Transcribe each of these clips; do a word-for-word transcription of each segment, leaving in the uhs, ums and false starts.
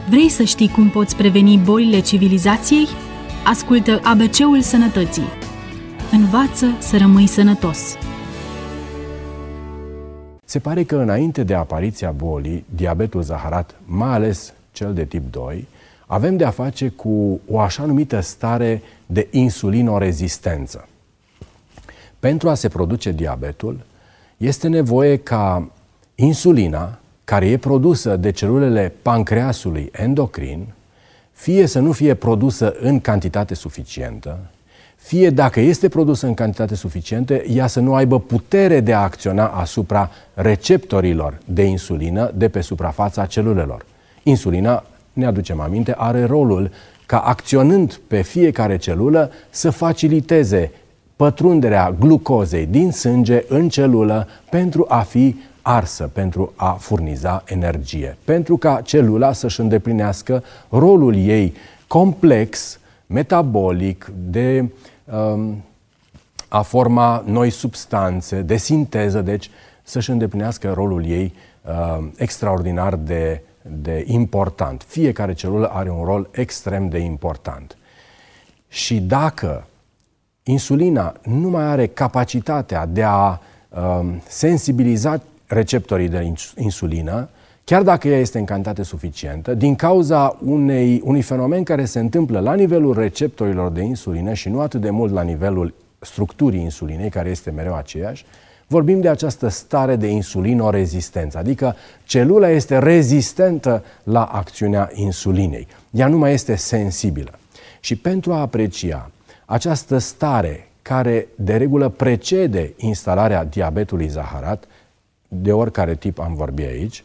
Vrei să știi cum poți preveni bolile civilizației? Ascultă A B C-ul Sănătății. Învață să rămâi sănătos. Se pare că înainte de apariția bolii, diabetul zaharat, mai ales cel de tip doi, avem de-a face cu o așa numită stare de insulinorezistență. Pentru a se produce diabetul, este nevoie ca insulina, care e produsă de celulele pancreasului endocrin, fie să nu fie produsă în cantitate suficientă, fie dacă este produsă în cantitate suficientă, ea să nu aibă putere de a acționa asupra receptorilor de insulină de pe suprafața celulelor. Insulina, ne aducem aminte, are rolul ca acționând pe fiecare celulă să faciliteze pătrunderea glucozei din sânge în celulă pentru a fi arsă, pentru a furniza energie, pentru ca celula să-și îndeplinească rolul ei complex, metabolic, de um, a forma noi substanțe, de sinteză, deci să-și îndeplinească rolul ei um, extraordinar de, de important. Fiecare celulă are un rol extrem de important. Și dacă insulina nu mai are capacitatea de a um, sensibiliza receptorii de insulină, chiar dacă ea este în cantitate suficientă, din cauza unei, unui fenomen care se întâmplă la nivelul receptorilor de insulină și nu atât de mult la nivelul structurii insulinei, care este mereu aceeași, vorbim de această stare de insulinorezistență, adică celula este rezistentă la acțiunea insulinei. Ea nu mai este sensibilă. Și pentru a aprecia această stare care de regulă precede instalarea diabetului zaharat, de oricare tip am vorbit aici,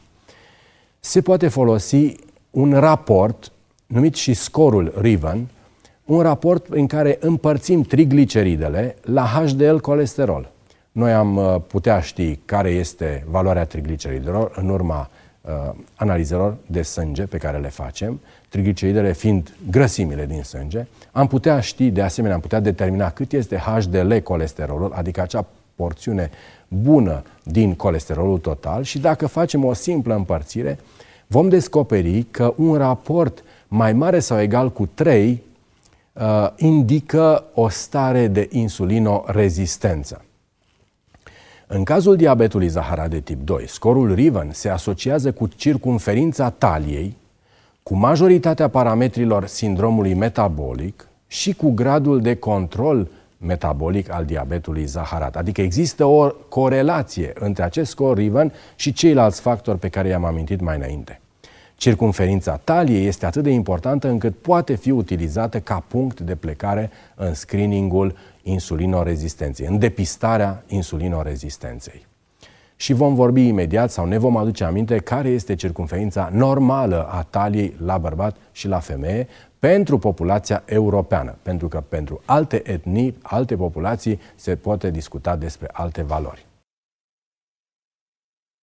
se poate folosi un raport, numit și scorul Riven, un raport în care împărțim trigliceridele la H D L colesterol. Noi am putea ști care este valoarea trigliceridelor în urma uh, analizelor de sânge pe care le facem, trigliceridele fiind grăsimile din sânge. Am putea ști, de asemenea, am putea determina cât este H D L colesterolul, adică acea porțiune bună din colesterolul total, și dacă facem o simplă împărțire, vom descoperi că un raport mai mare sau egal cu trei uh, indică o stare de insulinorezistență. În cazul diabetului zaharat de tip doi, scorul Riven se asociază cu circumferința taliei, cu majoritatea parametrilor sindromului metabolic și cu gradul de control metabolic al diabetului zaharat. Adică există o corelație între acest scor Riven și ceilalți factori pe care i-am amintit mai înainte. Circumferința taliei este atât de importantă încât poate fi utilizată ca punct de plecare în screeningul insulinorezistenței, în depistarea insulinorezistenței. Și vom vorbi imediat sau ne vom aduce aminte care este circumferința normală a taliei la bărbat și la femeie pentru populația europeană, pentru că pentru alte etnii, alte populații se poate discuta despre alte valori.